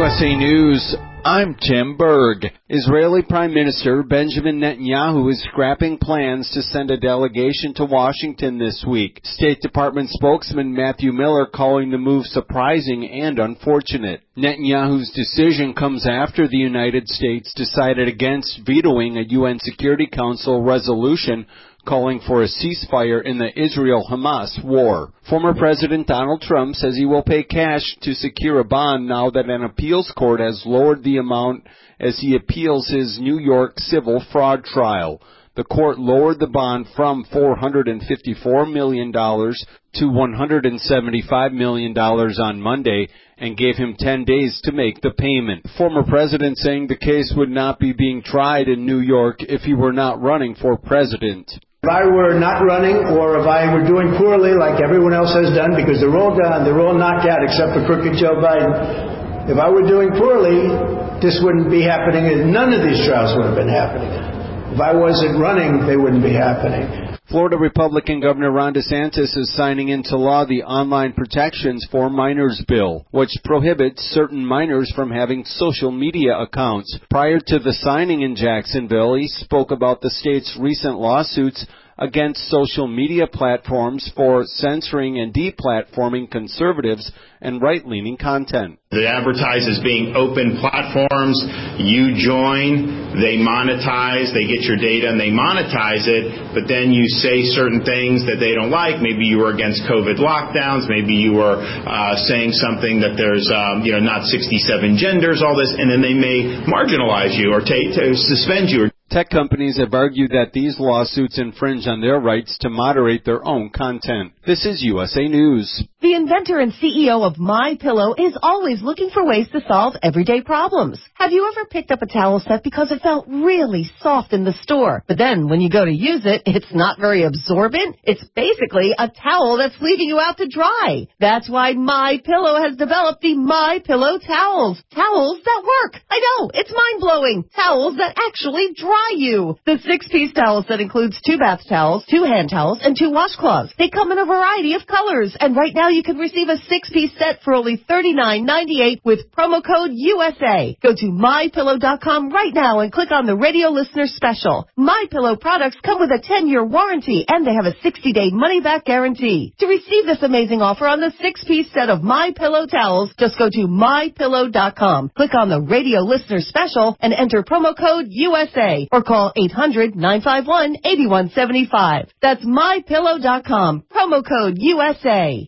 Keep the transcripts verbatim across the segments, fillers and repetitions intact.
S A News, I'm Tim Berg. Israeli Prime Minister Benjamin Netanyahu is scrapping plans to send a delegation to Washington this week. State Department spokesman Matthew Miller calling the move surprising and unfortunate. Netanyahu's decision comes after the United States decided against vetoing a U N Security Council resolution calling for a ceasefire in the Israel-Hamas war. Former President Donald Trump says he will pay cash to secure a bond now that an appeals court has lowered the amount as he appeals his New York civil fraud trial. The court lowered the bond from four hundred fifty-four million dollars to one hundred seventy-five million dollars on Monday and gave him ten days to make the payment. Former president saying the case would not be being tried in New York if he were not running for president. If I were not running or if I were doing poorly like everyone else has done, because they're all done, they're all knocked out except for crooked Joe Biden. If I were doing poorly, this wouldn't be happening and none of these trials would have been happening. If I wasn't running, they wouldn't be happening. Florida Republican Governor Ron DeSantis is signing into law the Online Protections for Minors bill, which prohibits certain minors from having social media accounts. Prior to the signing in Jacksonville, he spoke about the state's recent lawsuits against social media platforms for censoring and deplatforming conservatives and right-leaning content. They advertise as being open platforms. You join, they monetize, they get your data and they monetize it, but then you say certain things that they don't like. Maybe you were against COVID lockdowns, maybe you were uh, saying something that there's, um, you know, not sixty-seven genders, all this, and then they may marginalize you or t- to suspend you. Tech companies have argued that these lawsuits infringe on their rights to moderate their own content. This is U S A News. The inventor and C E O of MyPillow is always looking for ways to solve everyday problems. Have you ever picked up a towel set because it felt really soft in the store, but then when you go to use it, it's not very absorbent? It's basically a towel that's leaving you out to dry. That's why MyPillow has developed the MyPillow towels. Towels that work. I know, it's mind-blowing. Towels that actually dry you. The six-piece towel set includes two bath towels, two hand towels, and two washcloths. They come in a variety of colors, and right now you can receive a six-piece set for only thirty-nine ninety-eight with promo code U S A. Go to my pillow dot com right now and click on the radio listener special. MyPillow products come with a ten-year warranty, and they have a sixty-day money-back guarantee. To receive this amazing offer on the six-piece set of MyPillow towels, just go to my pillow dot com, click on the radio listener special, and enter promo code U S A. Or call eight hundred nine five one eight one seven five. That's my pillow dot com. Promo code U S A.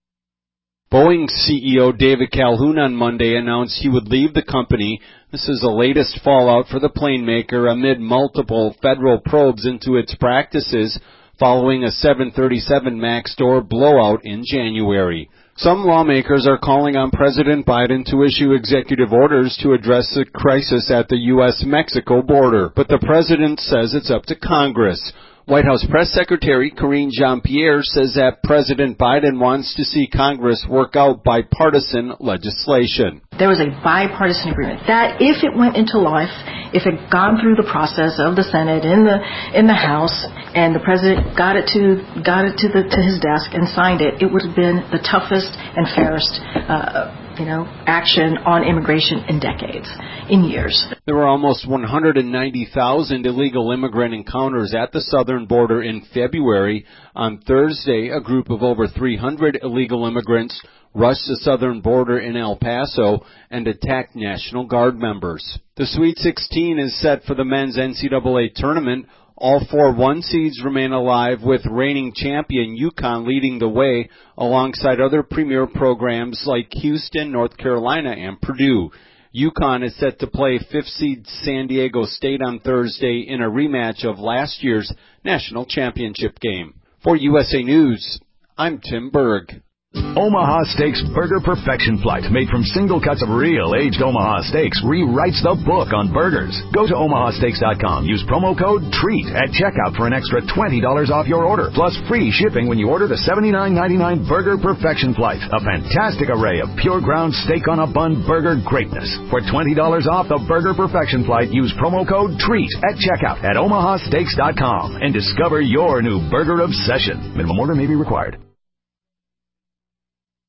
Boeing C E O David Calhoun on Monday announced he would leave the company. This is the latest fallout for the plane maker amid multiple federal probes into its practices following a seven thirty-seven MAX door blowout in January. Some lawmakers are calling on President Biden to issue executive orders to address the crisis at the U S Mexico border, but the president says it's up to Congress. White House Press Secretary Karine Jean-Pierre says that President Biden wants to see Congress work out bipartisan legislation. There was a bipartisan agreement that if it went into life, if it had gone through the process of the Senate in the in the House, and the president got it to got it to the to his desk and signed it, it would have been the toughest and fairest uh, you know, action on immigration in decades, in years. There were almost one hundred ninety thousand illegal immigrant encounters at the southern border in February. On Thursday, a group of over three hundred illegal immigrants rushed the southern border in El Paso and attacked National Guard members. The Sweet sixteen is set for the men's N C double A tournament. All four one seeds remain alive, with reigning champion UConn leading the way alongside other premier programs like Houston, North Carolina, and Purdue. UConn is set to play fifth seed San Diego State on Thursday in a rematch of last year's national championship game. For U S A News, I'm Tim Berg. Omaha Steaks Burger Perfection Flight, made from single cuts of real aged Omaha steaks, rewrites the book on burgers. Go to omaha steaks dot com. Use promo code TREAT at checkout for an extra twenty dollars off your order, plus free shipping when you order the seventy-nine ninety-nine Burger Perfection Flight, a fantastic array of pure ground steak on a bun burger greatness. For twenty dollars off the Burger Perfection Flight, use promo code TREAT at checkout at omaha steaks dot com and discover your new burger obsession. Minimum order may be required.